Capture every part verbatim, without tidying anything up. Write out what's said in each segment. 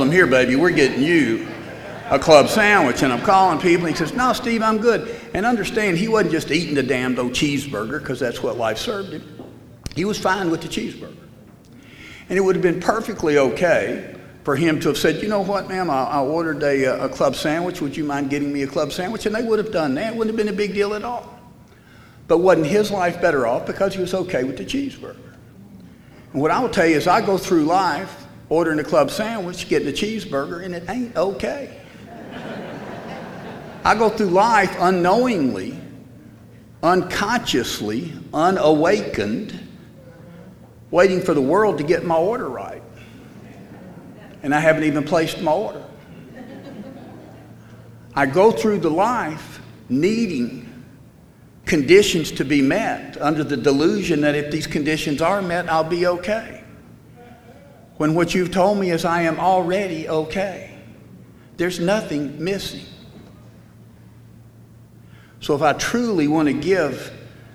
problem here, baby. We're getting you a club sandwich. And I'm calling people, and he says, no, Steve, I'm good. And understand, he wasn't just eating the damned old cheeseburger because that's what life served him. He was fine with the cheeseburger. And it would have been perfectly okay for him to have said, you know what, ma'am, I, I ordered a, a club sandwich. Would you mind getting me a club sandwich? And they would have done that. It wouldn't have been a big deal at all. But wasn't his life better off because he was okay with the cheeseburger? And what I will tell you is I go through life ordering a club sandwich, getting a cheeseburger, and it ain't okay. I go through life unknowingly, unconsciously, unawakened, waiting for the world to get my order right. And I haven't even placed my order. I go through the life needing conditions to be met under the delusion that if these conditions are met, I'll be okay. When what you've told me is I am already okay. There's nothing missing. So if I truly want to give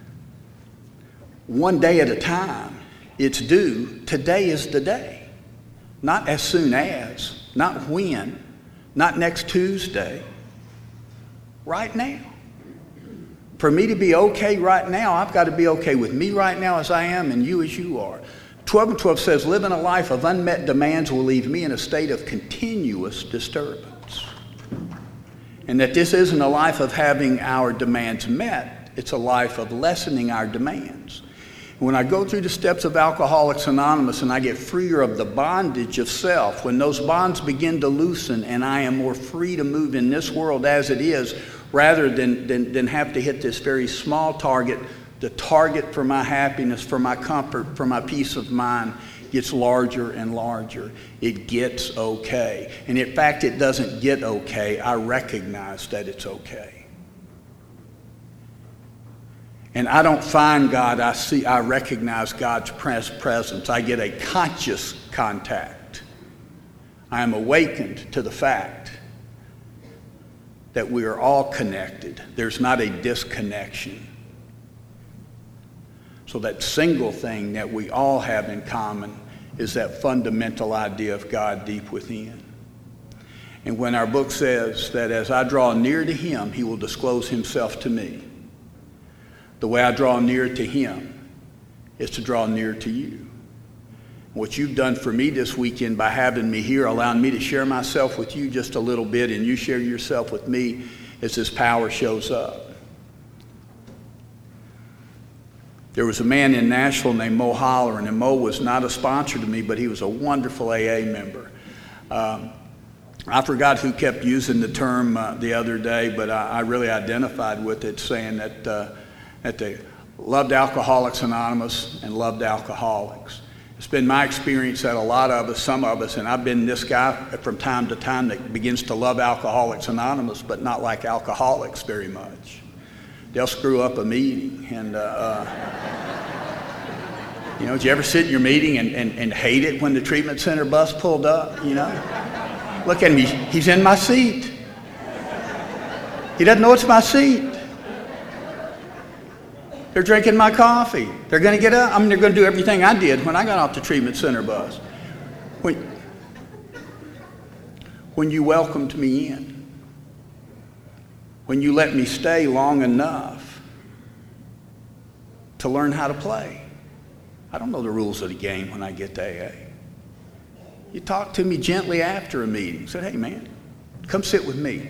one day at a time, it's due. Today is the day. Not as soon as, not when, not next Tuesday. Right now. For me to be okay right now, I've got to be okay with me right now as I am and you as you are. twelve and twelve says, living a life of unmet demands will leave me in a state of continuous disturbance. And that this isn't a life of having our demands met. It's a life of lessening our demands. When I go through the steps of Alcoholics Anonymous and I get freer of the bondage of self, when those bonds begin to loosen and I am more free to move in this world as it is, rather than, than, than have to hit this very small target, the target for my happiness, for my comfort, for my peace of mind gets larger and larger. It gets okay. And in fact, it doesn't get okay. I recognize that it's okay. And I don't find God, I see, I recognize God's presence. I get a conscious contact. I am awakened to the fact that we are all connected. There's not a disconnection. So that single thing that we all have in common is that fundamental idea of God deep within. And when our book says that as I draw near to him, he will disclose himself to me. The way I draw near to him is to draw near to you. What you've done for me this weekend by having me here, allowing me to share myself with you just a little bit, and you share yourself with me as this power shows up. There was a man in Nashville named Mo Holleran, and Mo was not a sponsor to me, but he was a wonderful A A member. Um, I forgot who kept using the term uh, the other day, but I, I really identified with it, saying that uh, that they loved Alcoholics Anonymous and loved alcoholics. It's been my experience that a lot of us, some of us, and I've been this guy from time to time that begins to love Alcoholics Anonymous, but not like alcoholics very much. They'll screw up a meeting. And, uh, uh, you know, did you ever sit in your meeting and, and, and hate it when the treatment center bus pulled up, you know? Look at him, he's, he's in my seat. He doesn't know it's my seat. They're drinking my coffee. They're going to get up. I mean, they're going to do everything I did when I got off the treatment center bus. When, when you welcomed me in, when you let me stay long enough to learn how to play. I don't know the rules of the game when I get to A A. You talk to me gently after a meeting. Said, hey, man, come sit with me.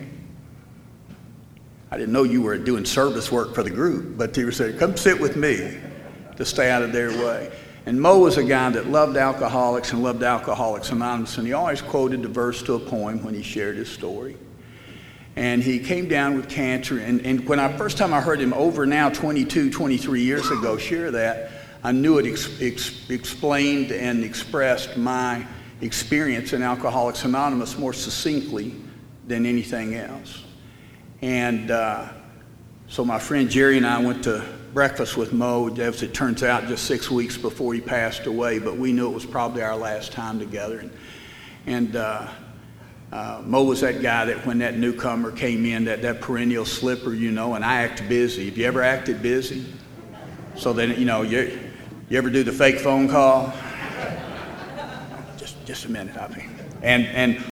I didn't know you were doing service work for the group, but they were saying, come sit with me to stay out of their way. And Mo was a guy that loved alcoholics and loved Alcoholics Anonymous, and he always quoted the verse to a poem when he shared his story. And he came down with cancer, and, and when I first time I heard him over now twenty-two, twenty-three years ago share that, I knew it ex, ex, explained and expressed my experience in Alcoholics Anonymous more succinctly than anything else. And uh, so my friend Jerry and I went to breakfast with Mo, as it turns out, just six weeks before he passed away, but we knew it was probably our last time together. And, and uh, uh, Mo was that guy that when that newcomer came in, that, that perennial slipper, you know, and I act busy. Have you ever acted busy? So then, you know, you, you ever do the fake phone call? Just, just a minute, I mean. And, and